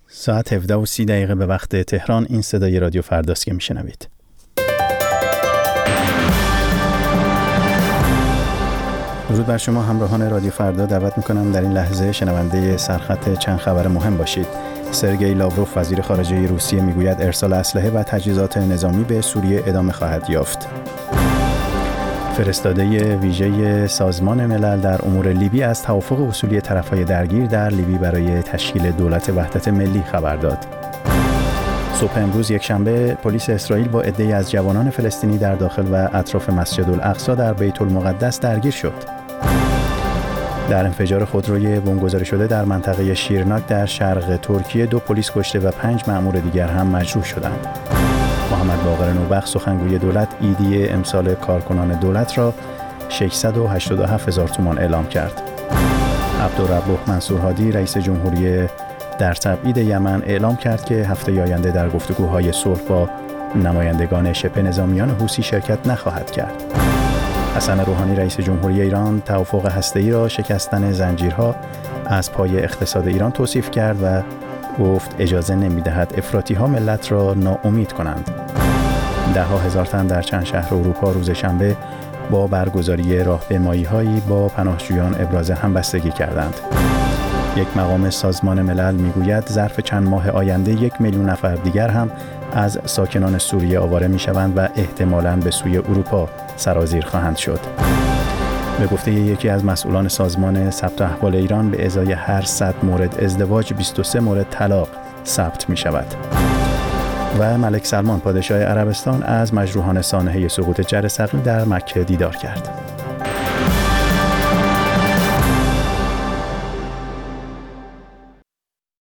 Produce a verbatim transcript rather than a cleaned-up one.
ساعت هفده و سی دقیقه به وقت تهران. این صدای رادیو فرداست که میشنوید. درود بر شما همراهان رادیو فردا. دعوت میکنم در این لحظه شنونده سرخط چند خبر مهم باشید. سرگئی لاوروف وزیر خارجه روسیه میگوید ارسال اسلحه و تجهیزات نظامی به سوریه ادامه خواهد یافت. فرستاده ویژه سازمان ملل در امور لیبی از توافق اصولی طرف‌های درگیر در لیبی برای تشکیل دولت وحدت ملی خبر داد. صبح امروز یکشنبه پلیس اسرائیل با عده‌ای از جوانان فلسطینی در داخل و اطراف مسجد الاقصی در بیت المقدس درگیر شد. در انفجار خودروی بمبگذاری شده در منطقه شیرناک در شرق ترکیه دو پلیس کشته و پنج مأمور دیگر هم مجروح شدند. محمد باقر نوبخت سخنگوی دولت ایدی امسال کارکنان دولت را ششصد و هشتاد و هفت هزار تومان اعلام کرد. عبدالرب منصور هادی رئیس جمهوری در تبعید یمن اعلام کرد که هفته آینده در گفتگوهای صلح با نمایندگان شبه نظامیان حوثی شرکت نخواهد کرد. حسن روحانی رئیس جمهوری ایران توافق هسته‌ای را شکستن زنجیرها از پای اقتصاد ایران توصیف کرد و گفت اجازه نمی‌دهد افراطی‌ها ملت را ناامید کنند. ده ها هزار تن در چند شهر اروپا روز شنبه با برگزاری راهپیمایی‌هایی با پناهجویان ابراز همبستگی کردند. یک مقام سازمان ملل میگوید ظرف چند ماه آینده یک میلیون نفر دیگر هم از ساکنان سوریه آواره میشوند و احتمالاً به سوی اروپا سرازیر خواهند شد. به گفته یکی از مسئولان سازمان ثبت احوال ایران به ازای هر صد مورد ازدواج بیست و سه مورد طلاق ثبت می شود. و ملک سلمان پادشاه عربستان از مجروحان سانحه سقوط جرثقیل در مکه دیدار کرد.